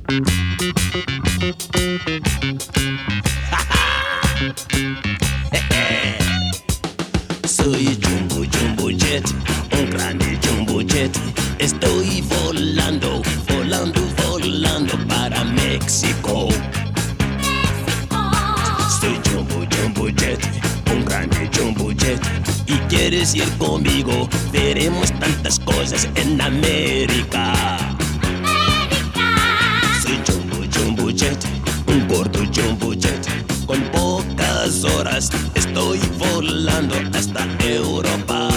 Soy Jumbo Jumbo Jet, un grande Jumbo Jet. Estoy volando, volando, volando para México. Soy Jumbo Jumbo Jet, un grande Jumbo Jet. Y quieres ir conmigo, veremos tantas cosas en América. Soy Jumbo Jumbo Jet, un gordo Jumbo Jet. Con pocas horas estoy volando hasta Europa.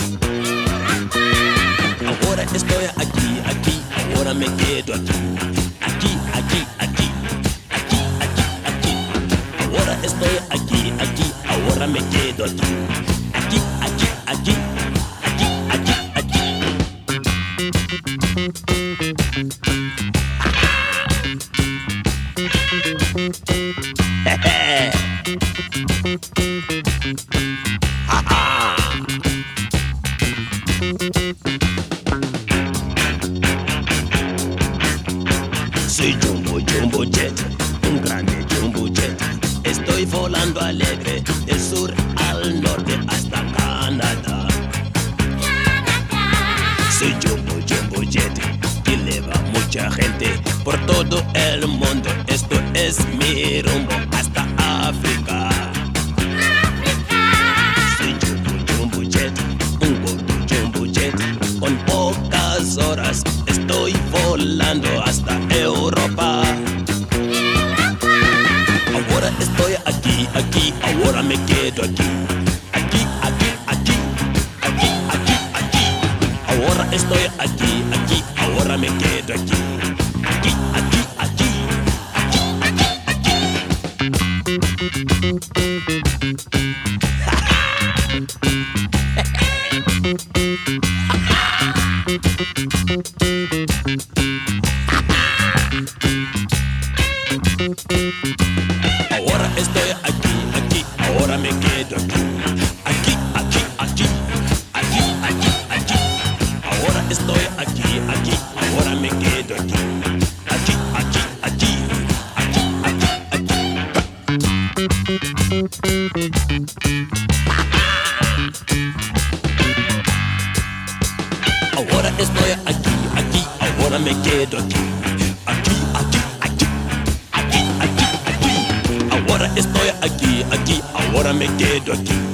Ahora estoy aquí, aquí, ahora me quedo aquí. Aquí, aquí, aquí, aquí, aquí, aquí. Ahora estoy aquí, aquí, ahora me quedo aquí. Aquí, aquí, aquí, aquí, aquí, aquí. Soy Jumbo Jumbo Jet, un grande Jumbo Jet. Estoy volando alegre del sur al norte hasta Canadá. Soy Jumbo Jumbo Jet, que lleva mucha gente por todo el mundo. Esto es mi rumbo hasta África. Soy Jumbo Jumbo Jet, un gordo Jumbo Jet. Con pocas horas estoy volando hasta Europa. Ahora estoy aquí, aquí, ahora me quedo aquí. Aquí, aquí, aquí, aquí, aquí, aquí. Ahora estoy aquí, aquí, ahora me quedo aquí. Aquí, aquí, aquí, aquí, aquí, Ahora estoy aquí, aquí, ahora me quedo aquí. Aquí, aquí, aquí, aquí, aquí, aquí. Ahora estoy aquí, aquí, ahora me quedo aquí. Aquí, aquí, aquí, aquí, aquí, aquí. Ahora estoy aquí, aquí, ahora me quedo aquí. Aquí, aquí, aquí, aquí, aquí, aquí. Ahora estoy aquí, aquí, ahora me quedo aquí.